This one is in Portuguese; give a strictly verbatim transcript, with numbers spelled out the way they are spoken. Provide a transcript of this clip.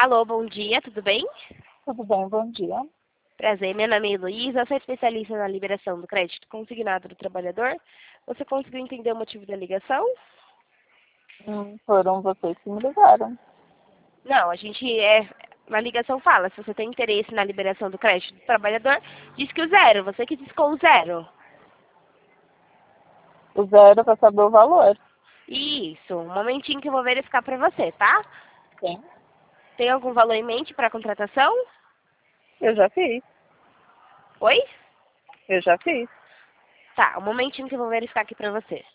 Alô, bom dia, tudo bem? Tudo bem, bom dia. Prazer, meu nome é Heloísa, eu sou especialista na liberação do crédito consignado do trabalhador. Você conseguiu entender o motivo da ligação? Hum, foram vocês que me ligaram. Não, a gente é. Na ligação fala, se você tem interesse na liberação do crédito do trabalhador, diz que o zero, você que discou o zero. O zero para saber o valor. Isso, um momentinho que eu vou verificar para você, tá? Sim, Tem algum valor em mente para a contratação? eu já fiz. Oi? Eu já fiz. Tá, um momentinho que eu vou verificar aqui para você.